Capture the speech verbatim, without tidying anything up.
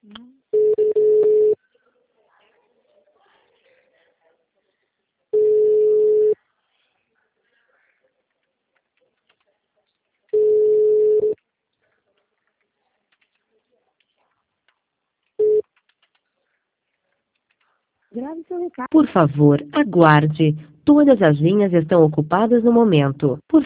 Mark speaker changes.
Speaker 1: Grave seu recado.
Speaker 2: Por favor, aguarde. Todas as linhas estão ocupadas no momento. Por